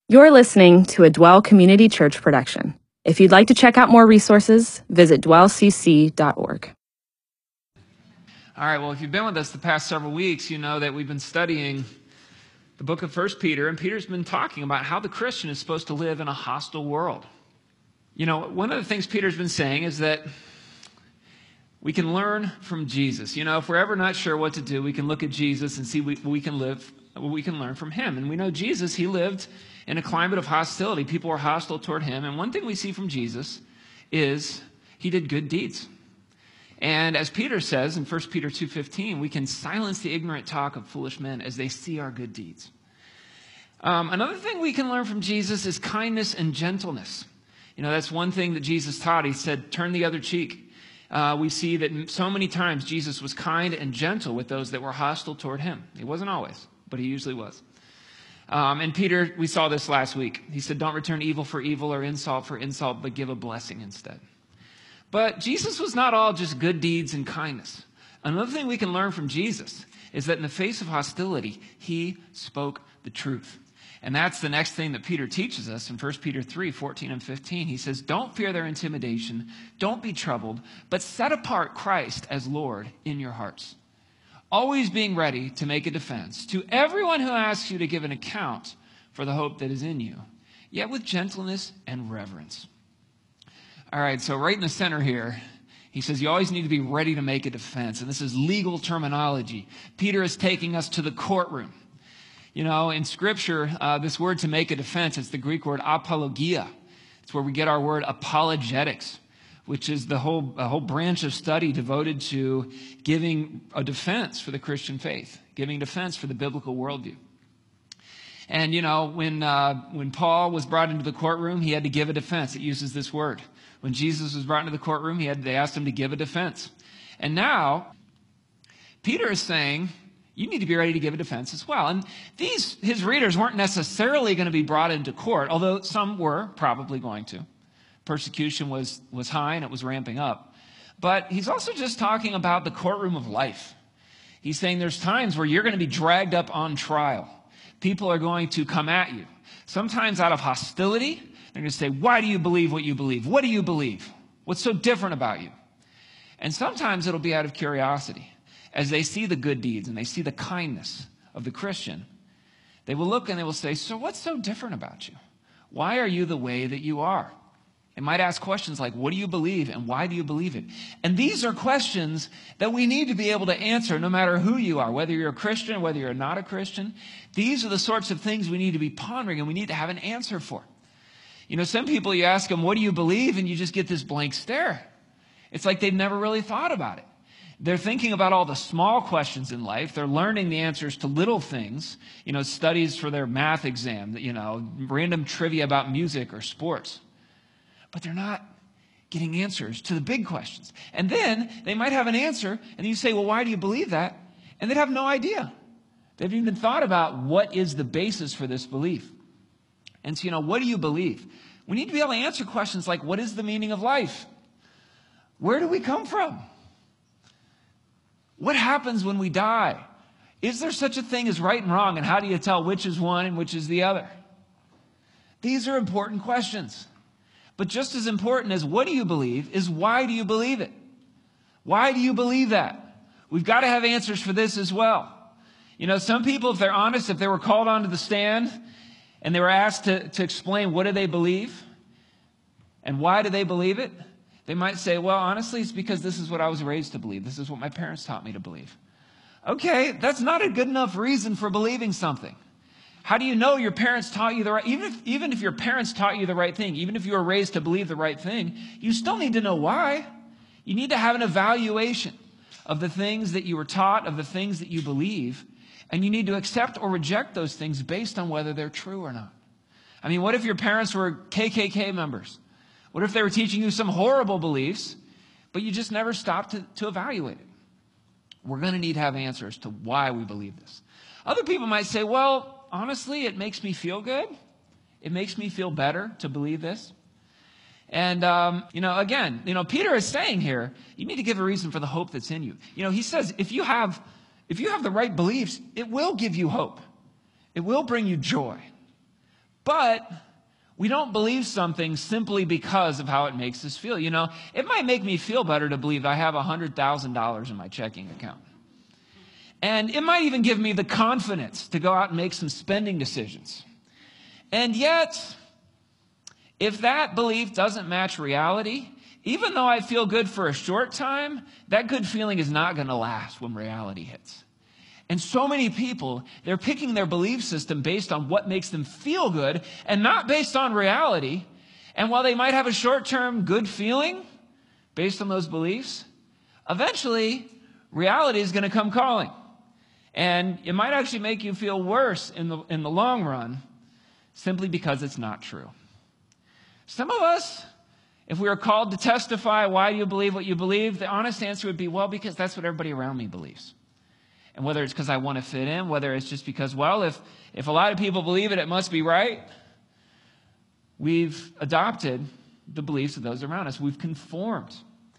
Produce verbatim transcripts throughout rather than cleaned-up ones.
You're listening to a Dwell Community Church production. If you'd like to check out more resources, visit dwell c c dot org. All right, well, if you've been with us the past several weeks, you know that we've been studying the book of First Peter, and Peter's been talking about how the Christian is supposed to live in a hostile world. You know, one of the things Peter's been saying is that we can learn from Jesus. You know, if we're ever not sure what to do, we can look at Jesus and see what we can live, what we can learn from him. And we know Jesus, he lived in a climate of hostility. People were hostile toward him. And one thing we see from Jesus is he did good deeds. And as Peter says in First Peter two fifteen, we can silence the ignorant talk of foolish men as they see our good deeds. Um, another thing we can learn from Jesus is kindness and gentleness. You know, that's one thing that Jesus taught. He said, turn the other cheek. Uh, we see that so many times Jesus was kind and gentle with those that were hostile toward him. He wasn't always, but he usually was. Um, and Peter, we saw this last week. He said, don't return evil for evil or insult for insult, but give a blessing instead. But Jesus was not all just good deeds and kindness. Another thing we can learn from Jesus is that in the face of hostility, he spoke the truth. And that's the next thing that Peter teaches us in First Peter three, fourteen and fifteen. He says, don't fear their intimidation, don't be troubled, but set apart Christ as Lord in your hearts, always being ready to make a defense to everyone who asks you to give an account for the hope that is in you, yet with gentleness and reverence. All right, so right in the center here, he says you always need to be ready to make a defense. And this is legal terminology. Peter is taking us to the courtroom. You know, in Scripture, uh, this word to make a defense, it's the Greek word apologia. It's where we get our word apologetics, which is the whole, a whole branch of study devoted to giving a defense for the Christian faith, giving defense for the biblical worldview. And, you know, when uh, when Paul was brought into the courtroom, he had to give a defense. It uses this word. When Jesus was brought into the courtroom, he had they asked him to give a defense. And now, Peter is saying, you need to be ready to give a defense as well. And these, his readers weren't necessarily going to be brought into court, although some were probably going to. Persecution was, was high and it was ramping up. But he's also just talking about the courtroom of life. He's saying there's times where you're going to be dragged up on trial. People are going to come at you. Sometimes out of hostility, they're going to say, why do you believe what you believe? What do you believe? What's so different about you? And sometimes it'll be out of curiosity. As they see the good deeds and they see the kindness of the Christian, they will look and they will say, so what's so different about you? Why are you the way that you are? They might ask questions like, what do you believe and why do you believe it? And these are questions that we need to be able to answer no matter who you are, whether you're a Christian, whether you're not a Christian. These are the sorts of things we need to be pondering and we need to have an answer for. You know, some people, you ask them, what do you believe? And you just get this blank stare. It's like they've never really thought about it. They're thinking about all the small questions in life. They're learning the answers to little things, you know, studies for their math exam, you know, random trivia about music or sports. But they're not getting answers to the big questions. And then they might have an answer, and you say, well, why do you believe that? And they'd have no idea. They haven't even thought about what is the basis for this belief. And so, you know, what do you believe? We need to be able to answer questions like, what is the meaning of life? Where do we come from? What happens when we die? Is there such a thing as right and wrong? And how do you tell which is one and which is the other? These are important questions. But just as important as what do you believe is why do you believe it? Why do you believe that? We've got to have answers for this as well. You know, some people, if they're honest, if they were called onto the stand and they were asked to, to explain what do they believe and why do they believe it, they might say, well, honestly, it's because this is what I was raised to believe. This is what my parents taught me to believe. Okay, that's not a good enough reason for believing something. How do you know your parents taught you the right, even if, even if your parents taught you the right thing, even if you were raised to believe the right thing, you still need to know why. You need to have an evaluation of the things that you were taught, of the things that you believe, and you need to accept or reject those things based on whether they're true or not. I mean, what if your parents were K K K members? What if they were teaching you some horrible beliefs, but you just never stopped to, to evaluate it? We're going to need to have answers to why we believe this. Other people might say, well, honestly, it makes me feel good. It makes me feel better to believe this. And, um, you know, again, you know, Peter is saying here, you need to give a reason for the hope that's in you. You know, he says, if you have, if you have the right beliefs, it will give you hope. It will bring you joy. But we don't believe something simply because of how it makes us feel. You know, it might make me feel better to believe I have one hundred thousand dollars in my checking account. And it might even give me the confidence to go out and make some spending decisions. And yet, if that belief doesn't match reality, even though I feel good for a short time, that good feeling is not going to last when reality hits. And so many people, they're picking their belief system based on what makes them feel good and not based on reality. And while they might have a short-term good feeling based on those beliefs, eventually reality is going to come calling. And it might actually make you feel worse in the, in the long run simply because it's not true. Some of us, if we were called to testify, why do you believe what you believe? The honest answer would be, well, because that's what everybody around me believes. And whether it's because I want to fit in, whether it's just because, well, if, if a lot of people believe it, it must be right. We've adopted the beliefs of those around us. We've conformed.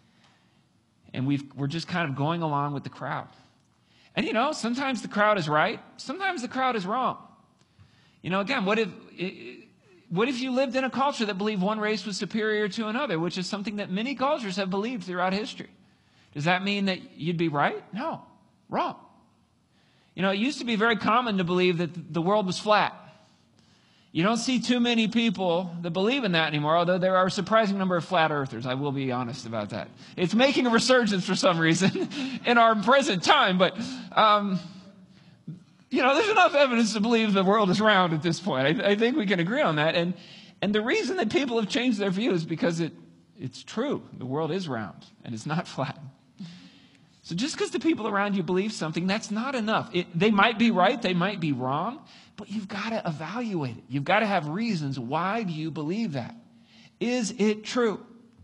And we've, we're just kind of going along with the crowd. And, you know, sometimes the crowd is right. Sometimes the crowd is wrong. You know, again, what if, what if you lived in a culture that believed one race was superior to another, which is something that many cultures have believed throughout history? Does that mean that you'd be right? No, wrong. You know, it used to be very common to believe that the world was flat. You don't see too many people that believe in that anymore, although there are a surprising number of flat earthers. I will be honest about that. It's making a resurgence for some reason in our present time, but, um, you know, there's enough evidence to believe the world is round at this point. I, I think we can agree on that. And, and the reason that people have changed their view is because it, it's true. The world is round and it's not flat. So just because the people around you believe something, that's not enough. It, they might be right, they might be wrong, but you've got to evaluate it. You've got to have reasons. Why do you believe that? Is it true?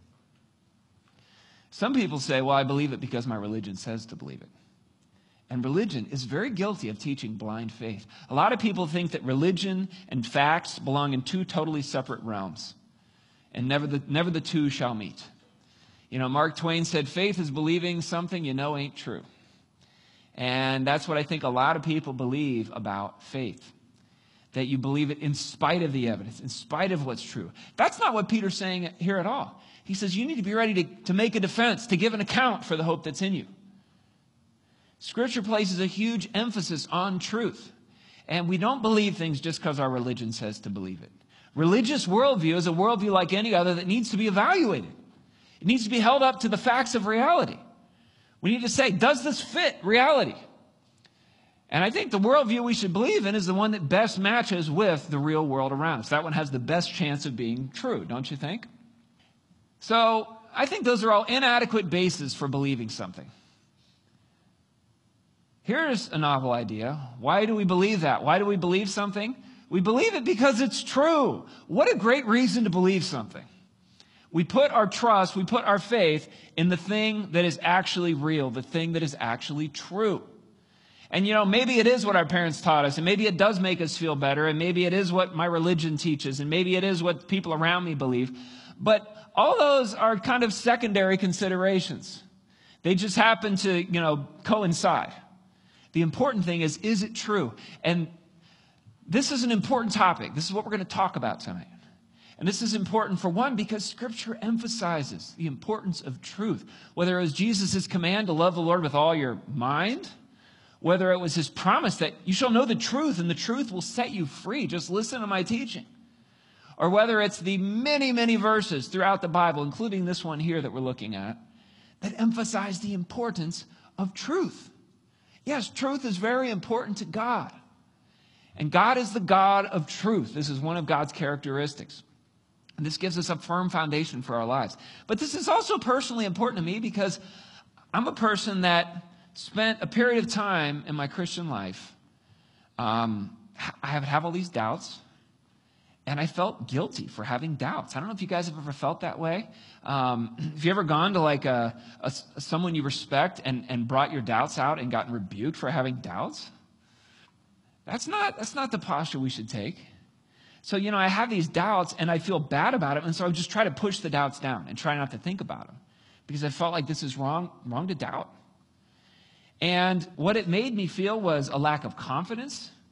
Some people say, well, I believe it because my religion says to believe it. And religion is very guilty of teaching blind faith. A lot of people think that religion and facts belong in two totally separate realms, and never the, never the two shall meet. You know, Mark Twain said, faith is believing something you know ain't true. And that's what I think a lot of people believe about faith. That you believe it in spite of the evidence, in spite of what's true. That's not what Peter's saying here at all. He says you need to be ready to, to make a defense, to give an account for the hope that's in you. Scripture places a huge emphasis on truth. And we don't believe things just because our religion says to believe it. Religious worldview is a worldview like any other that needs to be evaluated. It needs to be held up to the facts of reality. We need to say, does this fit reality? And I think the worldview we should believe in is the one that best matches with the real world around us. That one has the best chance of being true, don't you think? So I think those are all inadequate bases for believing something. Here's a novel idea. Why do we believe that? Why do we believe something? We believe it because it's true. What a great reason to believe something. We put our trust, we put our faith in the thing that is actually real, the thing that is actually true. And, you know, maybe it is what our parents taught us, and maybe it does make us feel better, and maybe it is what my religion teaches, and maybe it is what people around me believe. But all those are kind of secondary considerations. They just happen to, you know, coincide. The important thing is, is it true? And this is an important topic. This is what we're going to talk about tonight. And this is important, for one, because Scripture emphasizes the importance of truth. Whether it was Jesus' command to love the Lord with all your mind, whether it was his promise that you shall know the truth and the truth will set you free, just listen to my teaching. Or whether it's the many, many verses throughout the Bible, including this one here that we're looking at, that emphasize the importance of truth. Yes, truth is very important to God. And God is the God of truth. This is one of God's characteristics. And this gives us a firm foundation for our lives. But this is also personally important to me because I'm a person that spent a period of time in my Christian life. Um, I have, have all these doubts, and I felt guilty for having doubts. I don't know if you guys have ever felt that way. Um, have you ever gone to like a, a someone you respect and, and brought your doubts out and gotten rebuked for having doubts? That's not, that's not the posture we should take. So, you know, I have these doubts and I feel bad about it. And so I just try to push the doubts down and try not to think about them because I felt like this is wrong, wrong to doubt. And what it made me feel was a lack of confidence.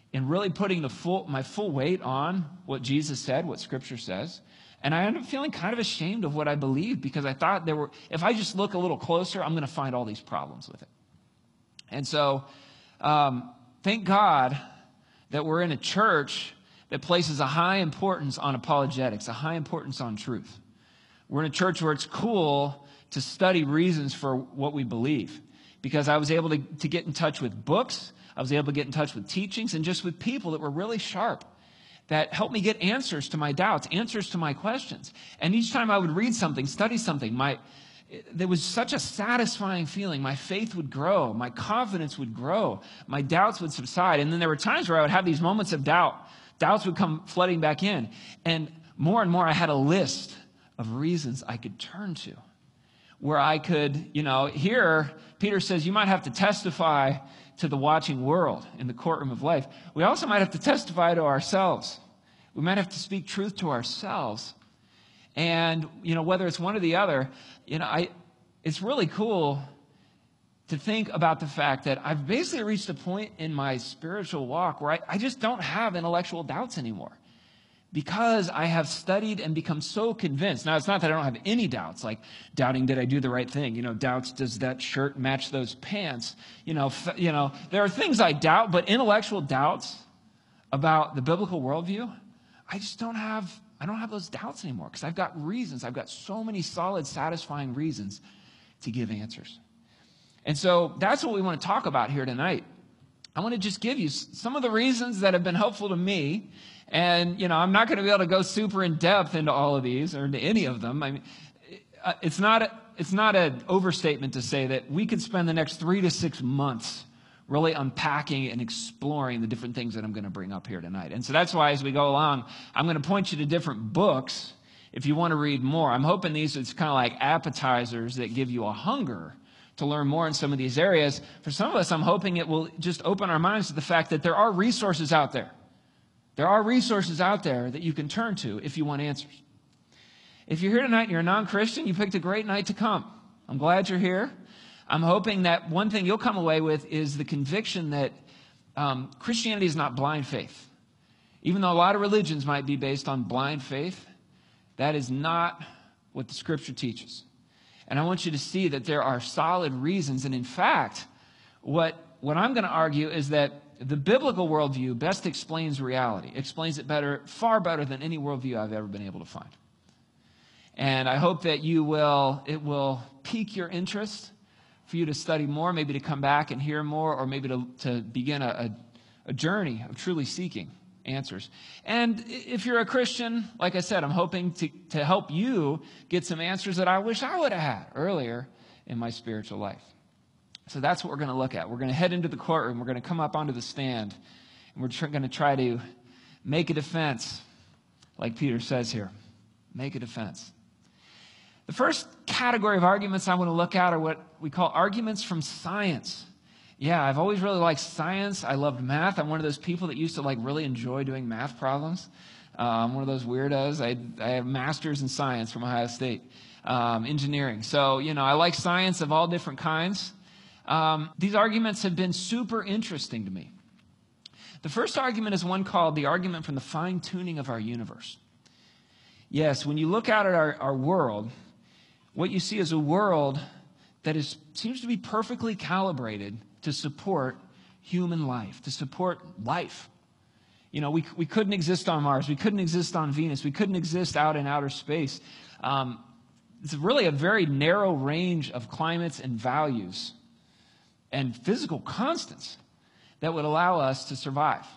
in really putting the full, my full weight on what Jesus said, what Scripture says. And I ended up feeling kind of ashamed of what I believed because I thought there were, if I just look a little closer, I'm going to find all these problems with it. And so, um, thank God that we're in a church that places a high importance on apologetics, a high importance on truth. We're in a church where it's cool to study reasons for what we believe, because I was able to, to get in touch with books, I was able to get in touch with teachings, and just with people that were really sharp, that helped me get answers to my doubts, answers to my questions. And each time I would read something, study something, my there was such a satisfying feeling. My faith would grow, my confidence would grow, my doubts would subside. And then there were times where I would have these moments of doubt. Doubts would come flooding back in. And more and more I had a list of reasons I could turn to, where I could, you know, here Peter says you might have to testify to the watching world in the courtroom of life. We also might have to testify to ourselves. We might have to speak truth to ourselves. And, you know, whether it's one or the other, you know, I, it's really cool to think about the fact that I've basically reached a point in my spiritual walk where I, I just don't have intellectual doubts anymore, because I have studied and become so convinced. Now, it's not that I don't have any doubts, like doubting, did I do the right thing? You know, doubts, does that shirt match those pants? You know, f- you know, there are things I doubt, but intellectual doubts about the biblical worldview, I just don't have, I don't have those doubts anymore, because I've got reasons. I've got so many solid, satisfying reasons to give answers. And so that's what we want to talk about here tonight. I want to just give you some of the reasons that have been helpful to me. And, you know, I'm not going to be able to go super in depth into all of these or into any of them. I mean, it's not a, it's not an overstatement to say that we could spend the next three to six months really unpacking and exploring the different things that I'm going to bring up here tonight. And so that's why as we go along, I'm going to point you to different books if you want to read more. I'm hoping these, it's kind of like appetizers that give you a hunger to learn more in some of these areas. For some of us, I'm hoping it will just open our minds to the fact that there are resources out there. There are resources out there that you can turn to if you want answers. If you're here tonight and you're a non-Christian, you picked a great night to come. I'm glad you're here. I'm hoping that one thing you'll come away with is the conviction that um, Christianity is not blind faith. Even though a lot of religions might be based on blind faith, that is not what the Scripture teaches. And I want you to see that there are solid reasons. And in fact, what, what I'm going to argue is that the biblical worldview best explains reality, explains it better, far better than any worldview I've ever been able to find. And I hope that you will, it will pique your interest for you to study more, maybe to come back and hear more, or maybe to, to begin a, a, a journey of truly seeking answers. And if you're a Christian, like I said, I'm hoping to, to help you get some answers that I wish I would have had earlier in my spiritual life. So that's what we're going to look at. We're going to head into the courtroom. We're going to come up onto the stand, and we're tr- going to try to make a defense, like Peter says here. Make a defense. The first category of arguments I want to look at are what we call arguments from science. Yeah, I've always really liked science. I loved math. I'm one of those people that used to like really enjoy doing math problems. Uh, I'm one of those weirdos. I, I have a master's in science from Ohio State, um, engineering. So, you know, I like science of all different kinds. Um, these arguments have been super interesting to me. The first argument is one called the argument from the fine-tuning of our universe. Yes, when you look out at our, our world, what you see is a world that is seems to be perfectly calibrated to support human life, to support life. You know, we we couldn't exist on Mars. We couldn't exist on Venus. We couldn't exist out in outer space. Um, it's really a very narrow range of climates and values and physical constants that would allow us to survive.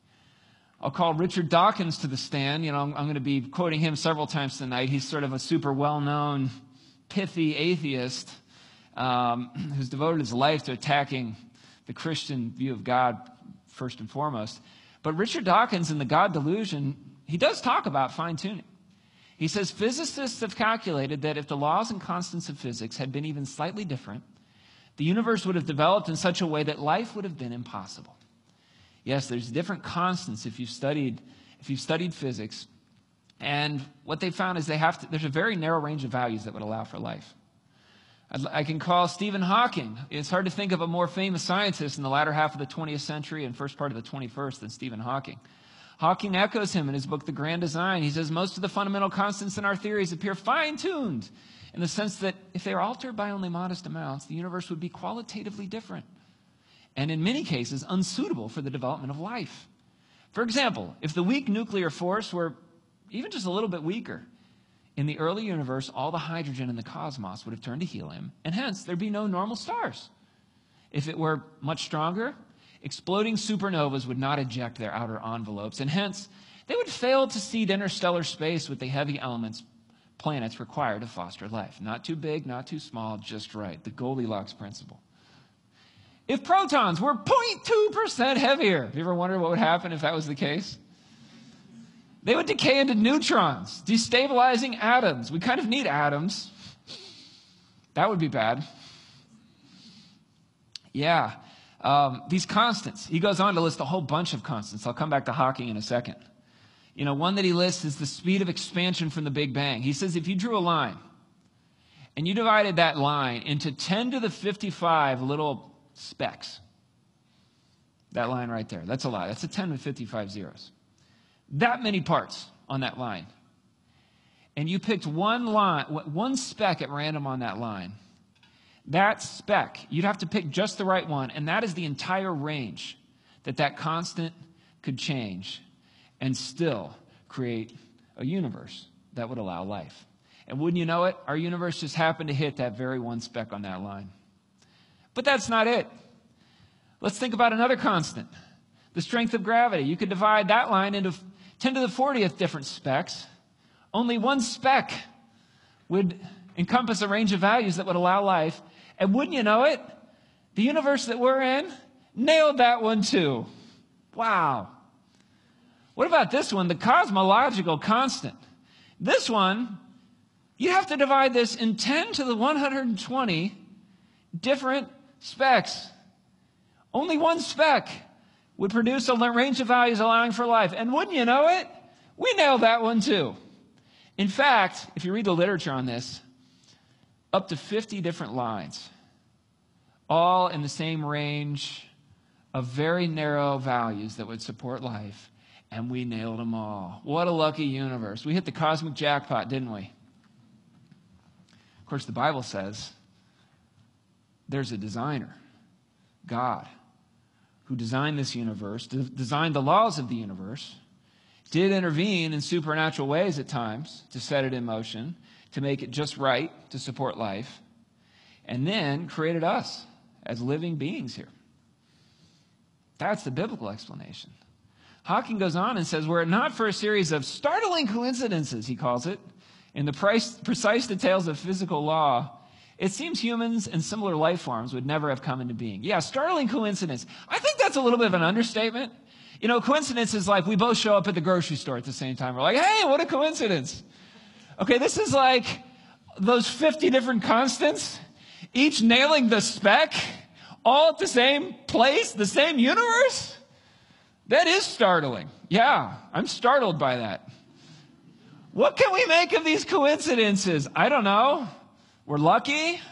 I'll call Richard Dawkins to the stand. You know, I'm, I'm going to be quoting him several times tonight. He's sort of a super well-known, pithy atheist um, who's devoted his life to attacking the Christian view of God first and foremost. But Richard Dawkins in The God Delusion, he does talk about fine-tuning. He says, physicists have calculated that if the laws and constants of physics had been even slightly different, the universe would have developed in such a way that life would have been impossible. Yes, there's different constants if you've studied, if you've studied physics. And what they found is they have to, there's a very narrow range of values that would allow for life. I can call Stephen Hawking. It's hard to think of a more famous scientist in the latter half of the twentieth century and first part of the twenty-first than Stephen Hawking. Hawking echoes him in his book, The Grand Design. He says, most of the fundamental constants in our theories appear fine-tuned in the sense that if they are altered by only modest amounts, the universe would be qualitatively different and in many cases unsuitable for the development of life. For example, if the weak nuclear force were even just a little bit weaker, in the early universe, all the hydrogen in the cosmos would have turned to helium, and hence there'd be no normal stars. If it were much stronger, exploding supernovas would not eject their outer envelopes, and hence they would fail to seed interstellar space with the heavy elements planets required to foster life. Not too big, not too small, just right. The Goldilocks principle. If protons were zero point two percent heavier, have you ever wondered what would happen if that was the case? They would decay into neutrons, destabilizing atoms. We kind of need atoms. That would be bad. Yeah. Um, these constants. He goes on to list a whole bunch of constants. I'll come back to Hawking in a second. You know, one that he lists is the speed of expansion from the Big Bang. He says if you drew a line and you divided that line into ten to the fifty-five little specks, that line right there, that's a lot. That's a ten to fifty-five zeros. That many parts on that line. And you picked one line, one speck at random on that line. That speck, you'd have to pick just the right one, and that is the entire range that that constant could change and still create a universe that would allow life. And wouldn't you know it, our universe just happened to hit that very one speck on that line. But that's not it. Let's think about another constant, the strength of gravity. You could divide that line into ten to the fortieth different specks. Only one speck would encompass a range of values that would allow life. And wouldn't you know it, the universe that we're in nailed that one too. Wow. What about this one, the cosmological constant? This one, you have to divide this in ten to the one hundred twenty different specks. Only one speck would produce a range of values allowing for life. And wouldn't you know it, we nailed that one too. In fact, if you read the literature on this, up to fifty different lines, all in the same range of very narrow values that would support life, and we nailed them all. What a lucky universe. We hit the cosmic jackpot, didn't we? Of course, the Bible says there's a designer, God, who designed this universe, de- designed the laws of the universe, did intervene in supernatural ways at times to set it in motion, to make it just right, to support life, and then created us as living beings here. That's the biblical explanation. Hawking goes on and says, were it not for a series of startling coincidences, he calls it, in the price, precise details of physical law, it seems humans and similar life forms would never have come into being. Yeah, startling coincidence. I think that's a little bit of an understatement. You know, coincidence is like we both show up at the grocery store at the same time. We're like, hey, what a coincidence. Okay, this is like those fifty different constants, each nailing the speck, all at the same place, the same universe. That is startling. Yeah, I'm startled by that. What can we make of these coincidences? I don't know. We're lucky.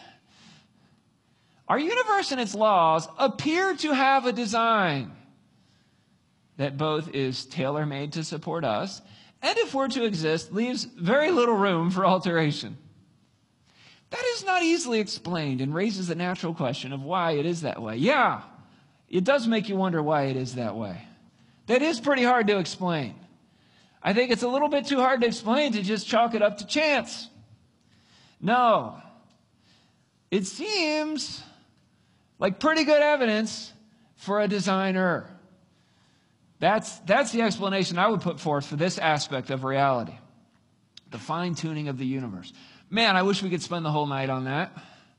Our universe and its laws appear to have a design that both is tailor-made to support us, and if we're to exist, leaves very little room for alteration. That is not easily explained and raises the natural question of why it is that way. Yeah, it does make you wonder why it is that way. That is pretty hard to explain. I think it's a little bit too hard to explain to just chalk it up to chance. No. It seems like pretty good evidence for a designer. That's, that's the explanation I would put forth for this aspect of reality. The fine-tuning of the universe. Man, I wish we could spend the whole night on that.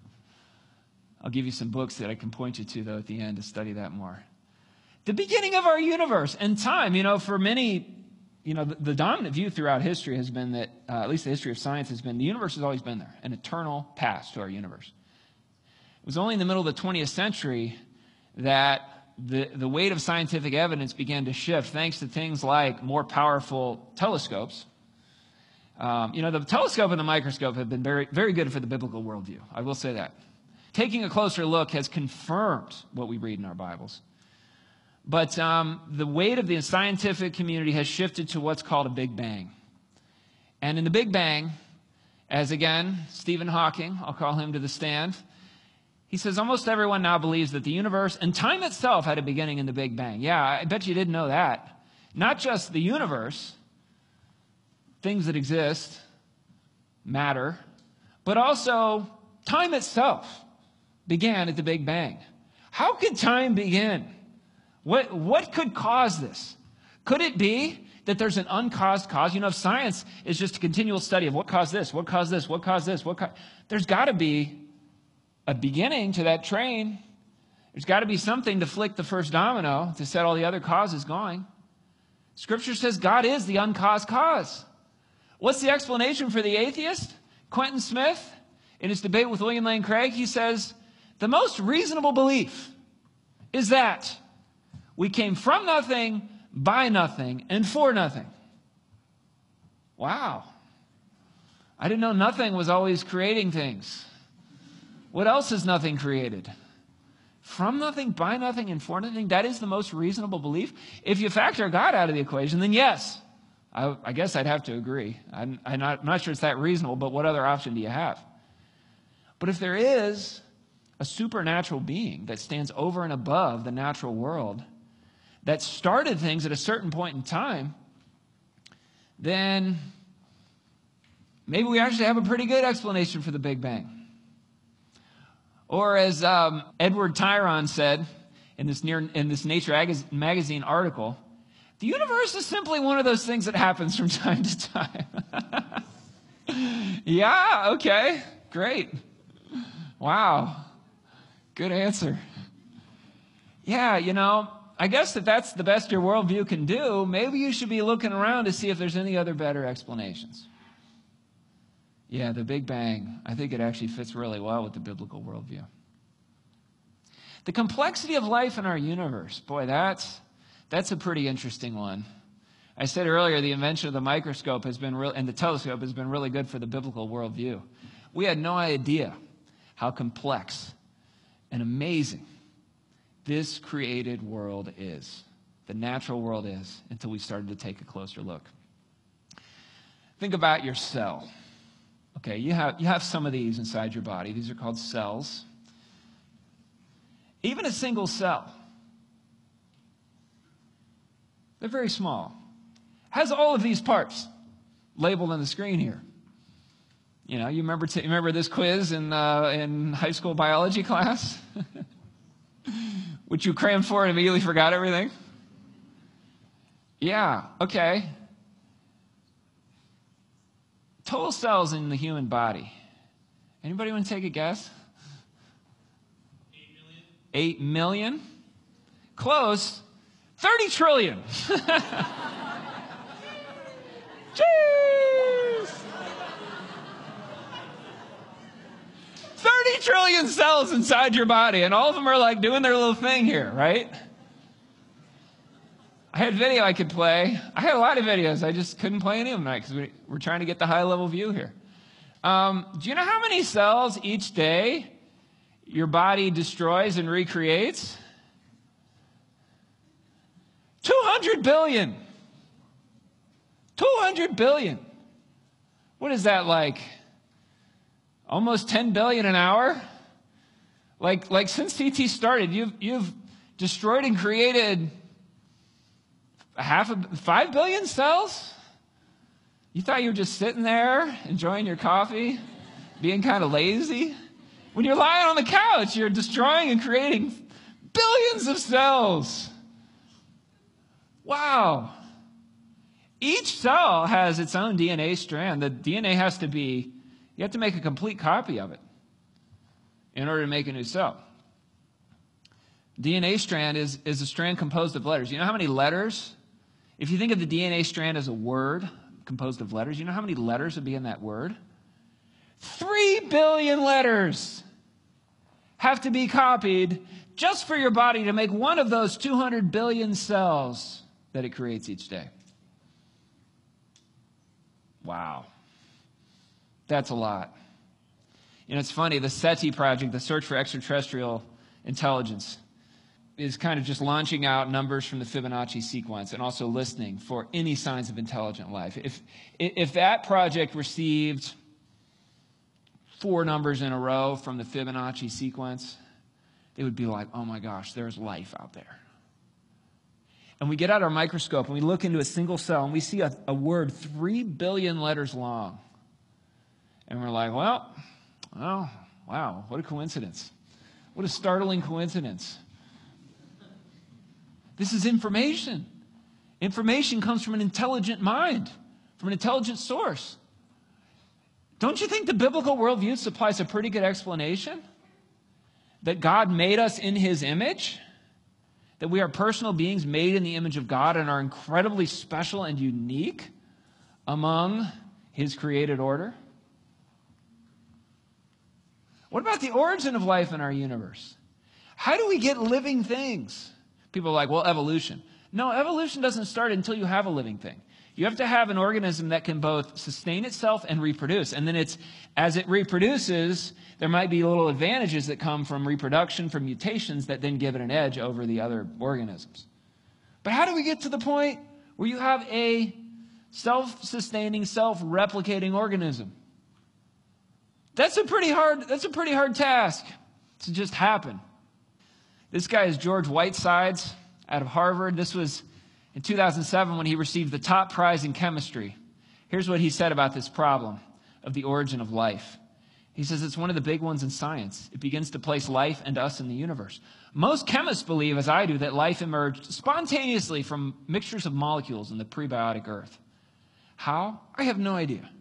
I'll give you some books that I can point you to, though, at the end to study that more. The beginning of our universe and time, you know, for many, you know, the, the dominant view throughout history has been that, uh, at least the history of science has been, the universe has always been there, an eternal past to our universe. It was only in the middle of the twentieth century that the, the weight of scientific evidence began to shift thanks to things like more powerful telescopes, Um, you know, the telescope and the microscope have been very, very good for the biblical worldview. I will say that. Taking a closer look has confirmed what we read in our Bibles. But um, the weight of the scientific community has shifted to what's called a Big Bang. And in the Big Bang, as again, Stephen Hawking, I'll call him to the stand, he says almost everyone now believes that the universe and time itself had a beginning in the Big Bang. Yeah, I bet you didn't know that. Not just the universe, things that exist, matter, but also time itself began at the Big Bang. How could time begin? What, what could cause this? Could it be that there's an uncaused cause? You know, if science is just a continual study of what caused this, what caused this, what caused this, what caused... There's got to be a beginning to that train. There's got to be something to flick the first domino to set all the other causes going. Scripture says God is the uncaused cause. What's the explanation for the atheist? Quentin Smith, in his debate with William Lane Craig, he says, the most reasonable belief is that we came from nothing, by nothing, and for nothing. Wow. I didn't know nothing was always creating things. What else is nothing created? From nothing, by nothing, and for nothing. That is the most reasonable belief. If you factor God out of the equation, then yes, I, I guess I'd have to agree. I'm, I'm, not, I'm not sure it's that reasonable, but what other option do you have? But if there is a supernatural being that stands over and above the natural world, that started things at a certain point in time, then maybe we actually have a pretty good explanation for the Big Bang. Or as um, Edward Tyron said in this, near, in this Nature magazine article, the universe is simply one of those things that happens from time to time. Yeah, okay, great. Wow, good answer. Yeah, you know, I guess if that's the best your worldview can do, maybe you should be looking around to see if there's any other better explanations. Yeah, the Big Bang, I think it actually fits really well with the biblical worldview. The complexity of life in our universe, boy, that's that's a pretty interesting one. I said earlier the invention of the microscope has been real, and the telescope has been really good for the biblical worldview. We had no idea how complex and amazing this created world is, the natural world is, until we started to take a closer look. Think about your cell. Okay, you have, you have some of these inside your body. These are called cells. Even a single cell, they're very small, has all of these parts labeled on the screen here. You know, you remember, t- remember this quiz in, uh, in high school biology class? Which you crammed for and immediately forgot everything? Yeah, okay. Total cells in the human body. Anybody want to take a guess? Eight million. Eight million? Close. Thirty trillion. Jeez. Thirty trillion cells inside your body, and all of them are like doing their little thing here, right? I had video I could play. I had a lot of videos. I just couldn't play any of them tonight because we, we're trying to get the high-level view here. Um, do you know how many cells each day your body destroys and recreates? two hundred billion. two hundred billion. What is that like? Almost ten billion an hour? Like, like since C T started, you've, you've destroyed and created half of five billion cells? You thought you were just sitting there enjoying your coffee, being kind of lazy? When you're lying on the couch, you're destroying and creating billions of cells. Wow. Each cell has its own D N A strand. The D N A has to be, you have to make a complete copy of it in order to make a new cell. D N A strand is, is a strand composed of letters. You know how many letters? If you think of the D N A strand as a word composed of letters, you know how many letters would be in that word? Three billion letters have to be copied just for your body to make one of those two hundred billion cells that it creates each day. Wow. That's a lot. You know, it's funny, the SETI project, the Search for Extraterrestrial Intelligence, is kind of just launching out numbers from the Fibonacci sequence and also listening for any signs of intelligent life. If, if that project received four numbers in a row from the Fibonacci sequence, it would be like, oh my gosh, there's life out there. And we get out our microscope and we look into a single cell and we see a, a word three billion letters long. And we're like, well, oh, wow, what a coincidence. What a startling coincidence. This is information. Information comes from an intelligent mind, from an intelligent source. Don't you think the biblical worldview supplies a pretty good explanation? That God made us in his image? That we are personal beings made in the image of God and are incredibly special and unique among his created order? What about the origin of life in our universe? How do we get living things? People are like, well, evolution. No, evolution doesn't start until you have a living thing. You have to have an organism that can both sustain itself and reproduce. And then it's, as it reproduces, there might be little advantages that come from reproduction, from mutations that then give it an edge over the other organisms. But how do we get to the point where you have a self-sustaining, self-replicating organism? That's a pretty hard, that's a pretty hard task to just happen. This guy is George Whitesides out of Harvard. This was in two thousand seven when he received the top prize in chemistry. Here's what he said about this problem of the origin of life. He says it's one of the big ones in science. It begins to place life and us in the universe. Most chemists believe, as I do, that life emerged spontaneously from mixtures of molecules in the prebiotic earth. How? I have no idea.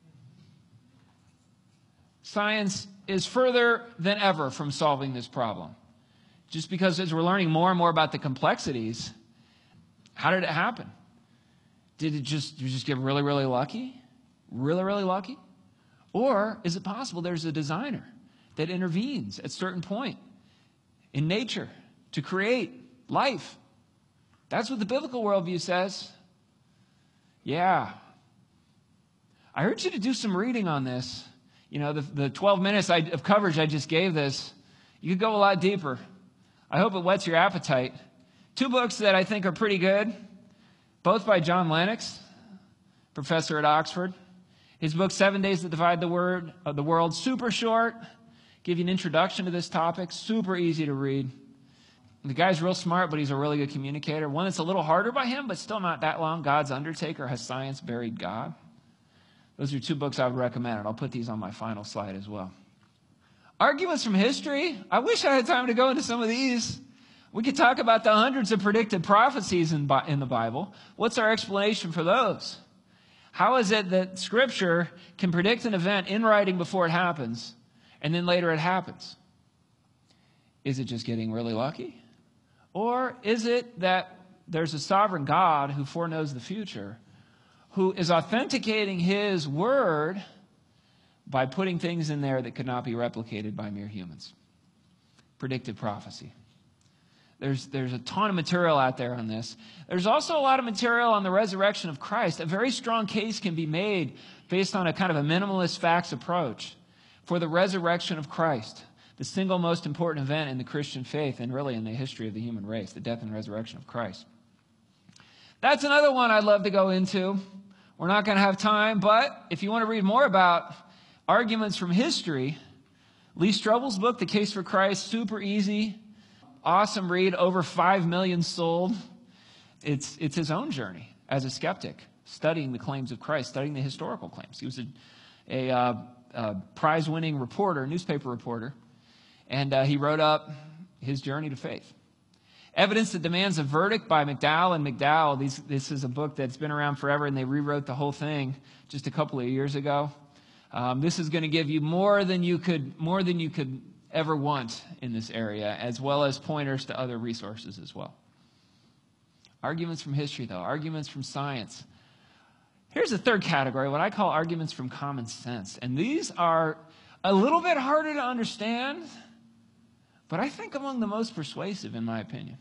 Science is further than ever from solving this problem. Just because as we're learning more and more about the complexities, how did it happen? Did it just, you just get really, really lucky? Really, really lucky? Or is it possible there's a designer that intervenes at a certain point in nature to create life? That's what the biblical worldview says. Yeah. I urge you to do some reading on this. You know, the, the twelve minutes I, of coverage I just gave this, you could go a lot deeper. I hope it whets your appetite. Two books that I think are pretty good, both by John Lennox, professor at Oxford. His book, Seven Days That Divide the, Word, uh, the World, super short, give you an introduction to this topic, super easy to read. The guy's real smart, but he's a really good communicator. One that's a little harder by him, but still not that long, God's Undertaker, Has Science Buried God? Those are two books I would recommend, and I'll put these on my final slide as well. Arguments from history. I wish I had time to go into some of these. We could talk about the hundreds of predicted prophecies in, in the Bible. What's our explanation for those? How is it that Scripture can predict an event in writing before it happens, and then later it happens? Is it just getting really lucky? Or is it that there's a sovereign God who foreknows the future, who is authenticating his word by putting things in there that could not be replicated by mere humans? Predictive prophecy. There's, there's a ton of material out there on this. There's also a lot of material on the resurrection of Christ. A very strong case can be made based on a kind of a minimalist facts approach for the resurrection of Christ, the single most important event in the Christian faith and really in the history of the human race, the death and resurrection of Christ. That's another one I'd love to go into. We're not going to have time, but if you want to read more about arguments from history, Lee Strobel's book, The Case for Christ, super easy, awesome read, over five million sold. It's, it's his own journey as a skeptic, studying the claims of Christ, studying the historical claims. He was a, a, uh, a prize-winning reporter, newspaper reporter, and uh, he wrote up his journey to faith. Evidence That Demands a Verdict by McDowell and McDowell. These, this is a book that's been around forever, and they rewrote the whole thing just a couple of years ago. Um, this is going to give you more than you could, more than you could ever want in this area, as well as pointers to other resources as well. Arguments from history, though, arguments from science. Here's the third category, what I call arguments from common sense. And these are a little bit harder to understand, but I think among the most persuasive, in my opinion.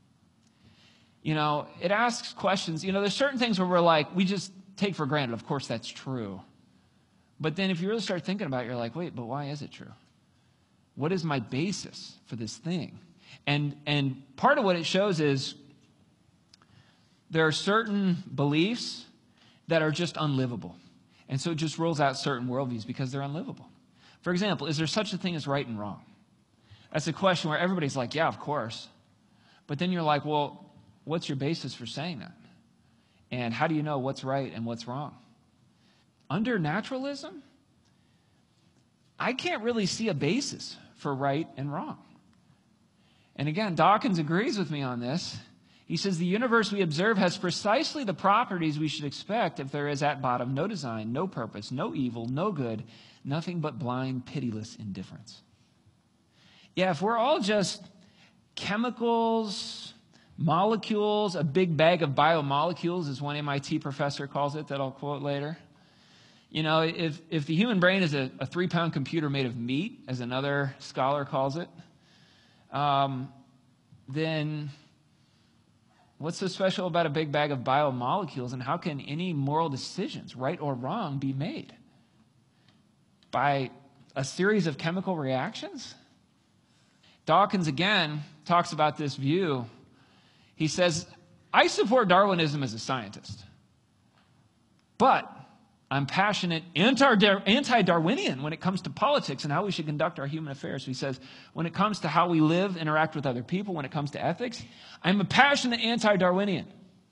You know, it asks questions. You know, there's certain things where we're like, we just take for granted, of course that's true. But then if you really start thinking about it, you're like, wait, but why is it true? What is my basis for this thing? And, and part of what it shows is there are certain beliefs that are just unlivable. And so it just rules out certain worldviews because they're unlivable. For example, is there such a thing as right and wrong? That's a question where everybody's like, yeah, of course. But then you're like, well, what's your basis for saying that? And how do you know what's right and what's wrong? Under naturalism, I can't really see a basis for right and wrong. And again, Dawkins agrees with me on this. He says the universe we observe has precisely the properties we should expect if there is at bottom no design, no purpose, no evil, no good, nothing but blind, pitiless indifference. Yeah, if we're all just chemicals, molecules, a big bag of biomolecules, as one M I T professor calls it, that I'll quote later. You know, if, if the human brain is a, a three-pound computer made of meat, as another scholar calls it, um, then what's so special about a big bag of biomolecules, and how can any moral decisions, right or wrong, be made? By a series of chemical reactions? Dawkins, again, talks about this view. He says, I support Darwinism as a scientist, but I'm passionate anti-Darwinian when it comes to politics and how we should conduct our human affairs. So he says, when it comes to how we live, interact with other people, when it comes to ethics, I'm a passionate anti-Darwinian.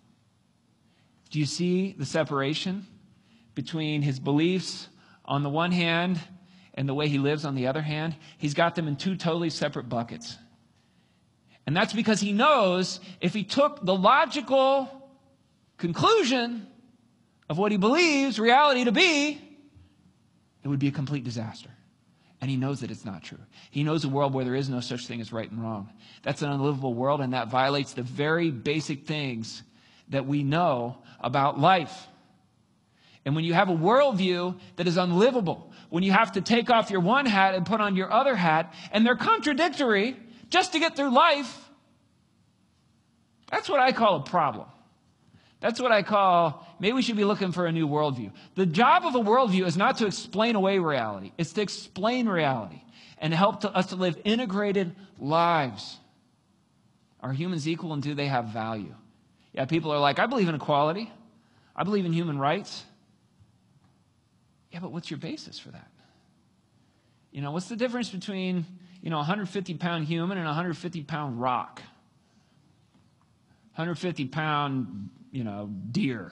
Do you see the separation between his beliefs on the one hand and the way he lives on the other hand? He's got them in two totally separate buckets. And that's because he knows if he took the logical conclusion of what he believes reality to be, it would be a complete disaster. And he knows that it's not true. He knows a world where there is no such thing as right and wrong. That's an unlivable world, and that violates the very basic things that we know about life. And when you have a worldview that is unlivable, when you have to take off your one hat and put on your other hat, and they're contradictory just to get through life, that's what I call a problem. That's what I call, maybe we should be looking for a new worldview. The job of a worldview is not to explain away reality. It's to explain reality and help to, us to live integrated lives. Are humans equal, and do they have value? Yeah, people are like, I believe in equality. I believe in human rights. Yeah, but what's your basis for that? You know, what's the difference between, you know, a one hundred fifty pound human and a one hundred fifty pound rock? one hundred fifty pound, you know, deer.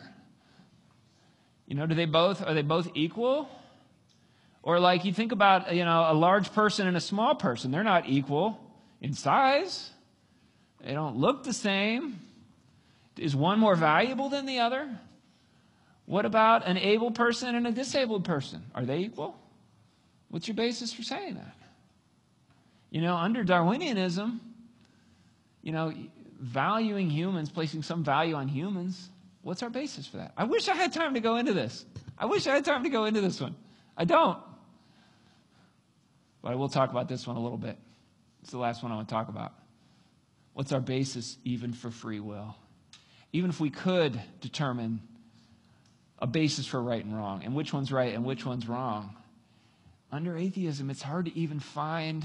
You know, do they both, are they both equal? Or like you think about, you know, a large person and a small person. They're not equal in size. They don't look the same. Is one more valuable than the other? What about an able person and a disabled person? Are they equal? What's your basis for saying that? You know, under Darwinianism, you know, valuing humans, placing some value on humans, what's our basis for that? I wish I had time to go into this. I wish I had time to go into this one. I don't. But I will talk about this one a little bit. It's the last one I want to talk about. What's our basis even for free will? Even if we could determine a basis for right and wrong, and which one's right and which one's wrong, under atheism, it's hard to even find,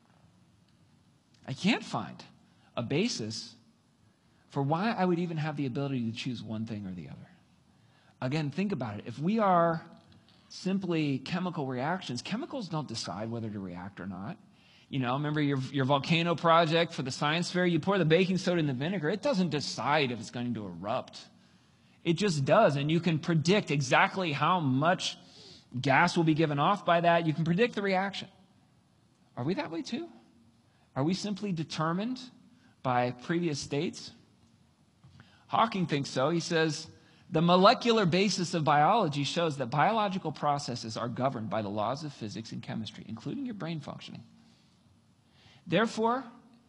I can't find a basis for why I would even have the ability to choose one thing or the other. Again, think about it. If we are simply chemical reactions, chemicals don't decide whether to react or not. You know, remember your, your volcano project for the science fair? You pour the baking soda in the vinegar. It doesn't decide if it's going to erupt. It just does, and you can predict exactly how much gas will be given off by that. You can predict the reaction. Are we that way too? Are we simply determined by previous states? Hawking thinks so. He says, the molecular basis of biology shows that biological processes are governed by the laws of physics and chemistry, including your brain functioning. Therefore,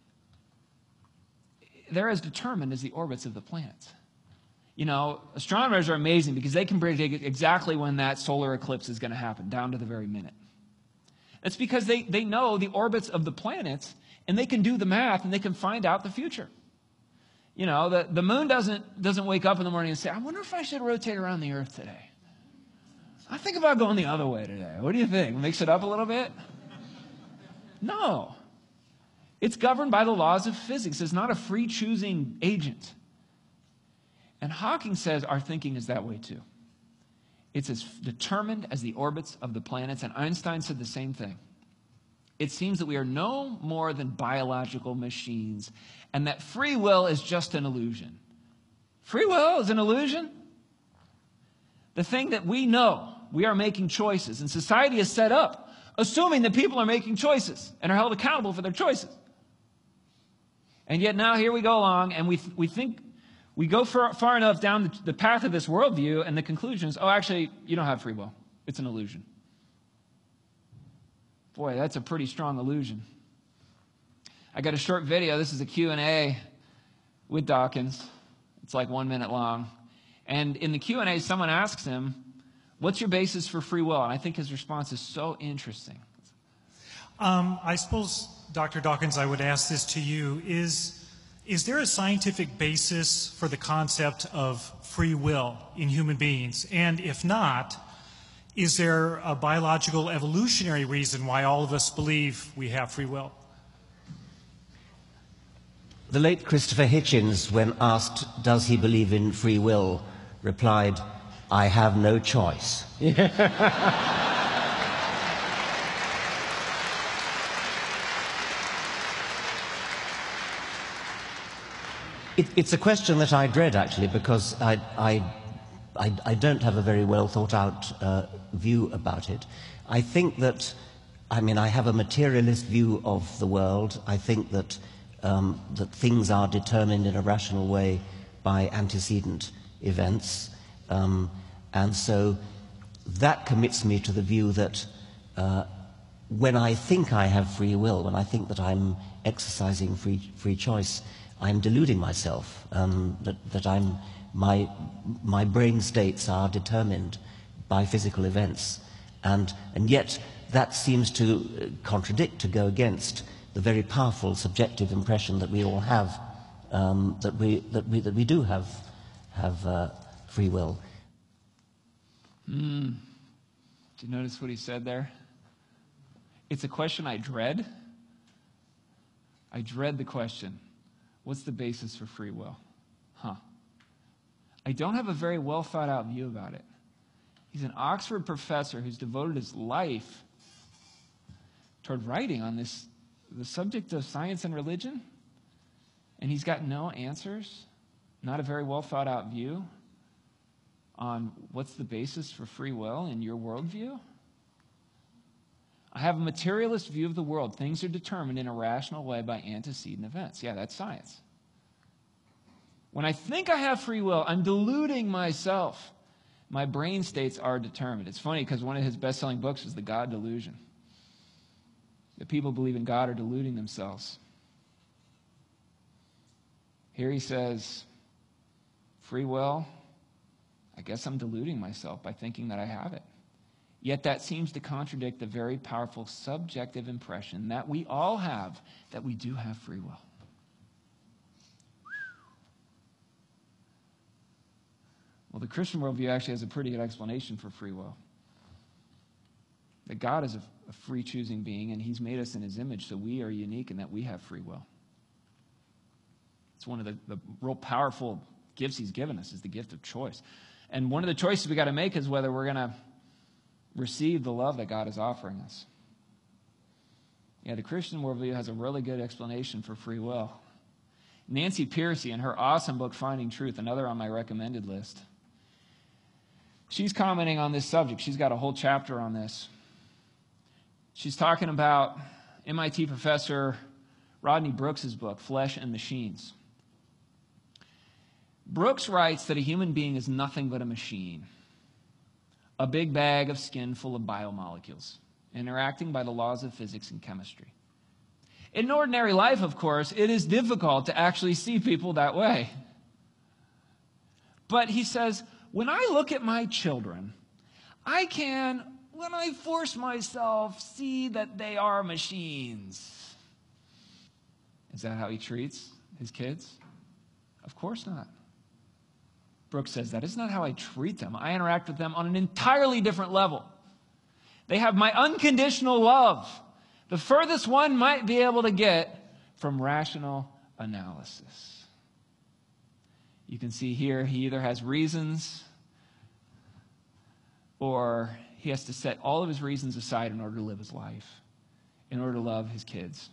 they're as determined as the orbits of the planets. You know, astronomers are amazing because they can predict exactly when that solar eclipse is going to happen, down to the very minute. That's because they, they know the orbits of the planets, and they can do the math, and they can find out the future. You know, the, the moon doesn't, doesn't wake up in the morning and say, I wonder if I should rotate around the earth today. I think about going the other way today. What do you think? Mix it up a little bit? No. It's governed by the laws of physics. It's not a free-choosing agent. And Hawking says our thinking is that way too. It's as determined as the orbits of the planets, and Einstein said the same thing. It seems that we are no more than biological machines, and that free will is just an illusion. Free will is an illusion? The thing that we know, we are making choices, and society is set up assuming that people are making choices and are held accountable for their choices. And yet now here we go along, and we th- we think we go far, far enough down the, the path of this worldview, and the conclusion is, oh, actually, you don't have free will. It's an illusion. Boy, that's a pretty strong illusion. I got a short video. This is a Q and A with Dawkins. It's like one minute long. And in the Q and A, someone asks him, what's your basis for free will? And I think his response is so interesting. Um, I suppose, Doctor Dawkins, I would ask this to you. Is, is there a scientific basis for the concept of free will in human beings? And if not, is there a biological evolutionary reason why all of us believe we have free will? The late Christopher Hitchens, when asked, does he believe in free will, replied, I have no choice. It, it's a question that I dread, actually, because I, I, I, I don't have a very well thought out uh, view about it. I think that, I mean, I have a materialist view of the world. I think that, um, that things are determined in a rational way by antecedent events. Um, and so that commits me to the view that uh, when I think I have free will, when I think that I'm exercising free, free choice, I'm deluding myself, um, that, that I'm, my, my brain states are determined by physical events. And, and yet that seems to contradict, to go against the very powerful subjective impression that we all have, um, that, we, that, we, that we do have, have uh, free will. Mm. Did you notice what he said there? It's a question I dread. I dread the question. What's the basis for free will? Huh. I don't have a very well thought out view about it. He's an Oxford professor who's devoted his life toward writing on this, the subject of science and religion, and he's got no answers, not a very well thought out view on what's the basis for free will in your worldview. I have a materialist view of the world. Things are determined in a rational way by antecedent events. Yeah, that's science. When I think I have free will, I'm deluding myself. My brain states are determined. It's funny because one of his best-selling books is The God Delusion. The people who believe in God are deluding themselves. Here he says, free will, I guess I'm deluding myself by thinking that I have it. Yet that seems to contradict the very powerful subjective impression that we all have, that we do have free will. Well, the Christian worldview actually has a pretty good explanation for free will. That God is a, a free-choosing being, and he's made us in his image, so we are unique in that we have free will. It's one of the, the real powerful gifts he's given us, is the gift of choice. And one of the choices we got to make is whether we're going to receive the love that God is offering us. Yeah, the Christian worldview has a really good explanation for free will. Nancy Pearcey, in her awesome book, Finding Truth, another on my recommended list, she's commenting on this subject. She's got a whole chapter on this. She's talking about M I T professor Rodney Brooks' book, Flesh and Machines. Brooks writes that a human being is nothing but a machine. A big bag of skin full of biomolecules, interacting by the laws of physics and chemistry. In ordinary life, of course, it is difficult to actually see people that way. But he says, when I look at my children, I can, when I force myself, see that they are machines. Is that how he treats his kids? Of course not. Brooks says that. It's not how I treat them. I interact with them on an entirely different level. They have my unconditional love, the furthest one might be able to get from rational analysis. You can see here he either has reasons or he has to set all of his reasons aside in order to live his life, in order to love his kids.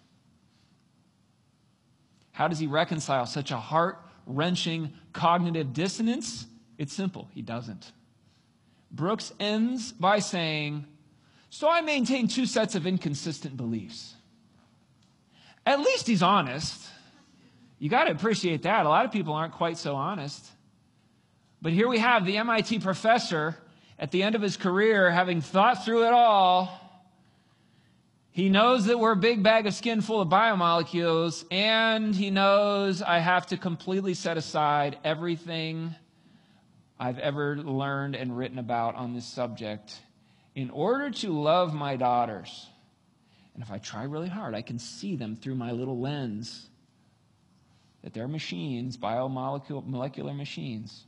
How does he reconcile such a heart-wrenching cognitive dissonance? It's simple. He doesn't. Brooks ends by saying, so I maintain two sets of inconsistent beliefs. At least he's honest. You got to appreciate that. A lot of people aren't quite so honest. But here we have the M I T professor at the end of his career, having thought through it all. He knows that we're a big bag of skin full of biomolecules, and he knows I have to completely set aside everything I've ever learned and written about on this subject in order to love my daughters. And if I try really hard, I can see them through my little lens, that they're machines, biomolecular molecular machines.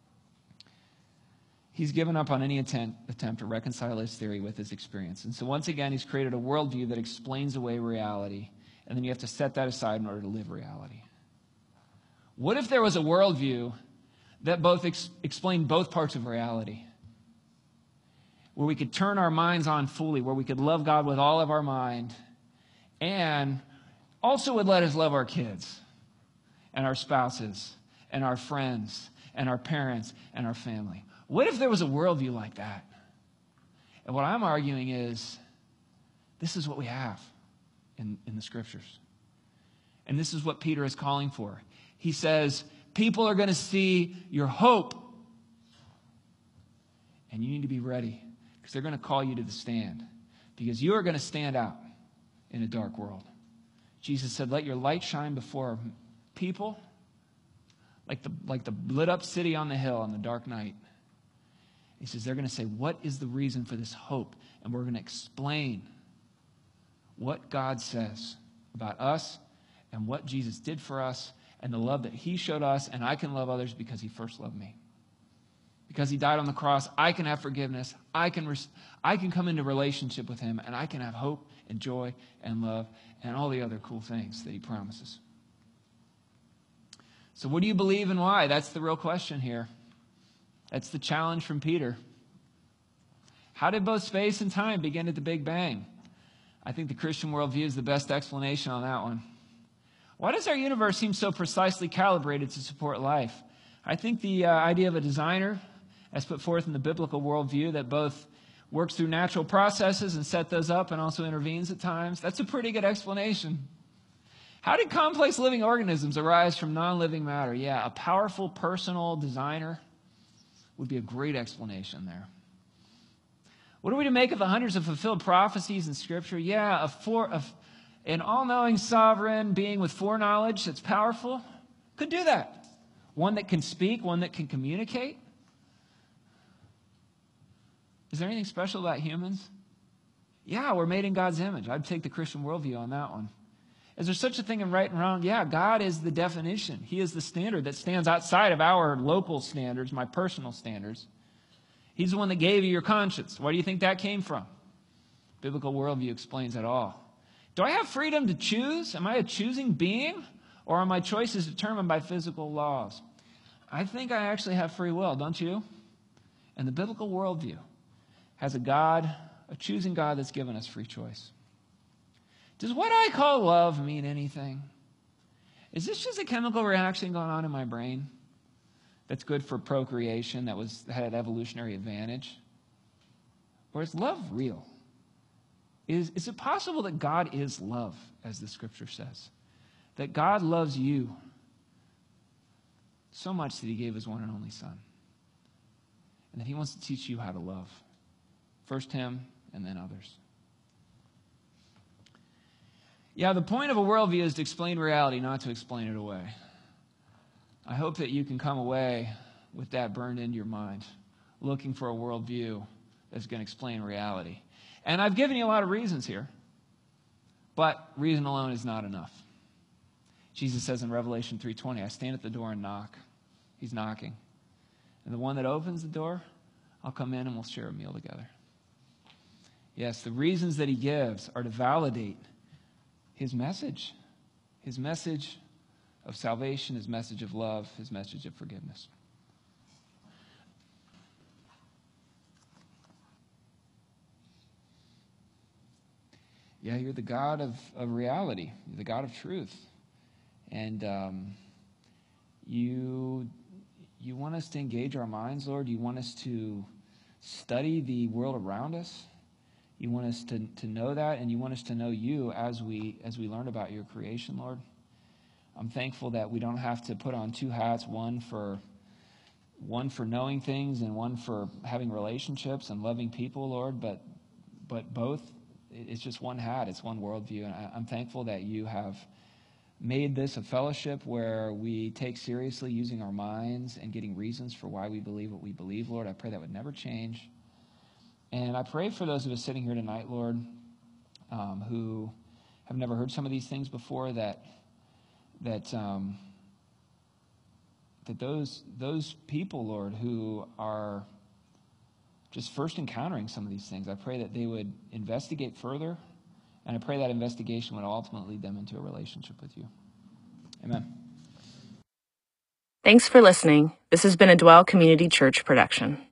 He's given up on any attempt, attempt to reconcile his theory with his experience. And so once again, he's created a worldview that explains away reality, and then you have to set that aside in order to live reality. What if there was a worldview that both ex- explained both parts of reality? Where we could turn our minds on fully, where we could love God with all of our mind, and also would let us love our kids, and our spouses, and our friends, and our parents, and our family. What if there was a worldview like that? And what I'm arguing is, this is what we have in, in the scriptures. And this is what Peter is calling for. He says, people are going to see your hope, and you need to be ready, because they're going to call you to the stand, because you are going to stand out in a dark world. Jesus said, let your light shine before people like the, like the lit up city on the hill on the dark night. He says they're going to say, what is the reason for this hope? And we're going to explain what God says about us and what Jesus did for us and the love that he showed us, and I can love others because he first loved me. Because he died on the cross, I can have forgiveness. I can, res- I can come into relationship with him, and I can have hope and joy and love and all the other cool things that he promises. So what do you believe and why? That's the real question here. That's the challenge from Peter. How did both space and time begin at the Big Bang? I think the Christian worldview is the best explanation on that one. Why does our universe seem so precisely calibrated to support life? I think the uh, idea of a designer, as put forth in the biblical worldview, that both works through natural processes and set those up and also intervenes at times, that's a pretty good explanation. How did complex living organisms arise from non-living matter? Yeah, a powerful personal designer would be a great explanation there. What are we to make of the hundreds of fulfilled prophecies in Scripture? Yeah, a for, a, an all-knowing sovereign being with foreknowledge that's powerful could do that. One that can speak, one that can communicate. Is there anything special about humans? Yeah, we're made in God's image. I'd take the Christian worldview on that one. Is there such a thing in right and wrong? Yeah, God is the definition. He is the standard that stands outside of our local standards, my personal standards. He's the one that gave you your conscience. Where do you think that came from? Biblical worldview explains it all. Do I have freedom to choose? Am I a choosing being? Or are my choices determined by physical laws? I think I actually have free will, don't you? And the biblical worldview has a God, a choosing God that's given us free choice. Does what I call love mean anything? Is this just a chemical reaction going on in my brain that's good for procreation, that was had an evolutionary advantage? Or is love real? Is, is it possible that God is love, as the scripture says? That God loves you so much that he gave his one and only son. And that he wants to teach you how to love. First him and then others. Yeah, the point of a worldview is to explain reality, not to explain it away. I hope that you can come away with that burned into your mind, looking for a worldview that's going to explain reality. And I've given you a lot of reasons here, but reason alone is not enough. Jesus says in Revelation three twenty, I stand at the door and knock. He's knocking. And the one that opens the door, I'll come in and we'll share a meal together. Yes, the reasons that he gives are to validate his message, his message of salvation, his message of love, his message of forgiveness. Yeah, you're the God of, of reality. You're the God of truth. And um, you, you want us to engage our minds, Lord. You want us to study the world around us. You want us to, to know that, and you want us to know you as we as we learn about your creation, Lord. I'm thankful that we don't have to put on two hats, one for one for knowing things and one for having relationships and loving people, Lord, but but both, it's just one hat, it's one worldview. And I, I'm thankful that you have made this a fellowship where we take seriously using our minds and getting reasons for why we believe what we believe, Lord. I pray that would never change. And I pray for those of us sitting here tonight, Lord, um, who have never heard some of these things before, that that um, that those those people, Lord, who are just first encountering some of these things, I pray that they would investigate further, and I pray that investigation would ultimately lead them into a relationship with you. Amen. Thanks for listening. This has been a Dwell Community Church production.